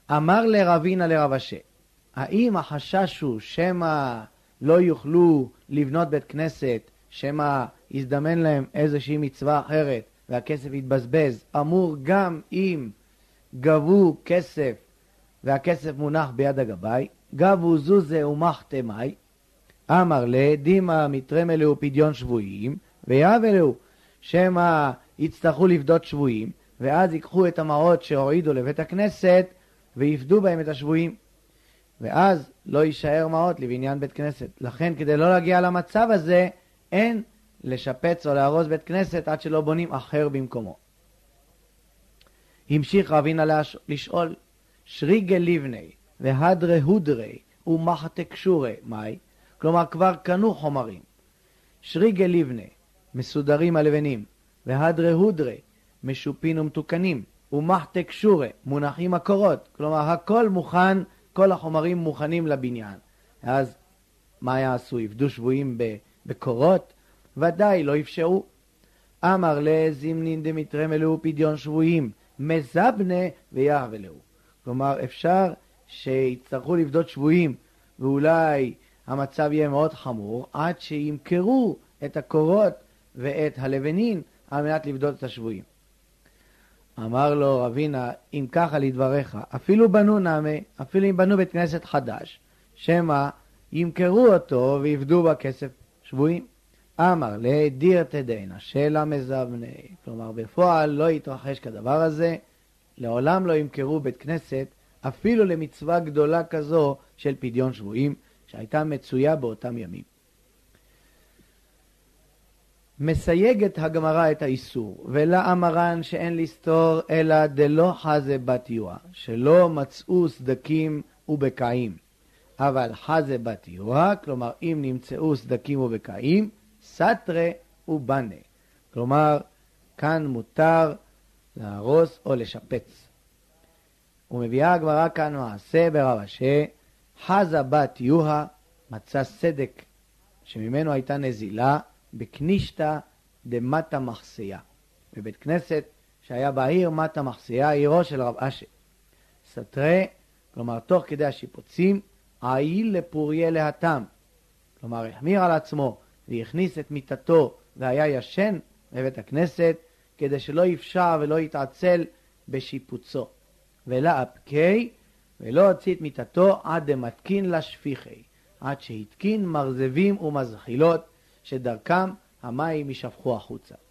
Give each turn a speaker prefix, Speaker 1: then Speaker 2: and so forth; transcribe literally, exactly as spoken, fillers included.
Speaker 1: אמר לרבינה לרב אשי, האם החשש הוא שמא לא יוכלו לבנות בית כנסת, שמא יזדמן להם איזושהי מצווה אחרת והכסף יתבזבז, אמור גם אם גבו כסף והכסף מונח ביד הגבאי, גבו זוזה ומחתמי, אמר לה, דימה מתרם אלו פדיון שבויים, ויאב אלו, שמא יצטרכו לפדות שבויים, ואז ייקחו את המעות שהורידו לבית הכנסת, ויפדו בהם את השבויים. ואז לא יישאר מעות לבניין בית כנסת. לכן, כדי לא להגיע למצב הזה, אין לשפץ או להרוס בית כנסת עד שלא בונים אחר במקומו. המשיך רבינה לשאול, שריגה לבני והדרה הודרי ומחתה קשורי, מאי? כלומר, כבר קנו חומרים. שריגה לבני, מסודרים הלבנים, והדרה הודרי, משופין ומתוקנים, ומחתה קשורי, מונחים הקורות. כלומר, הכל מוכן, כל החומרים מוכנים לבניין. אז מה יעשו? יפדו שבויים בקורות? ודאי לא יפשעו. אמר לזימנין דמיתרם אלו פדיון שבויים, מזבנה ויהבלהו. כלומר, אפשר שיצטרכו לפדות שבויים, ואולי המצב יהיה מאוד חמור, עד שימכרו את הקורות ואת הלבנין על מנת לפדות את השבויים. אמר לו רבינה, אם ככה לדבריך, אפילו בנו נמי, אפילו אם בנו בית כנסת חדש, שמה ימכרו אותו ויפדו בכסף שבויים. אמר לדיר תדענה, שאלה מזבנה. כלומר, בפועל לא יתרחש כדבר הזה, לעולם לא ימכרו בית כנסת, אפילו למצווה גדולה כזו של פדיון שבויים, שהייתה מצויה באותם ימים. מסייגת הגמרא את האיסור, ולה אמרן שאין לסתור אלא דלא חזה בתיוה, שלא מצאו סדקים ובקעים. אבל חזה בתיוה, כלומר אם נמצאו סדקים ובקעים, סתרה ובנה. כלומר, כאן מותר להרוס או לשפץ. ומביאה הגמרא כאן מעשה ברב אשי, חזה בתיוה, מצא סדק שממנו הייתה נזילה, בקנישתא דמטה מחסיה, בבית כנסת שהיה בעיר מטה מחסיה, עירו של רב אשי. סתרה, כלומר תוך כדי השיפוצים, העיל לפוריה להתם, כלומר החמיר על עצמו והכניס את מיטתו והיה ישן בבית הכנסת, כדי שלא יפשע ולא יתעצל בשיפוצו. ולא אפקי, ולא הוציא את מיטתו עד דמתקין לשפיחי, עד שהתקין מרזבים ומזחילות, שדרכם המים ישפכו החוצה.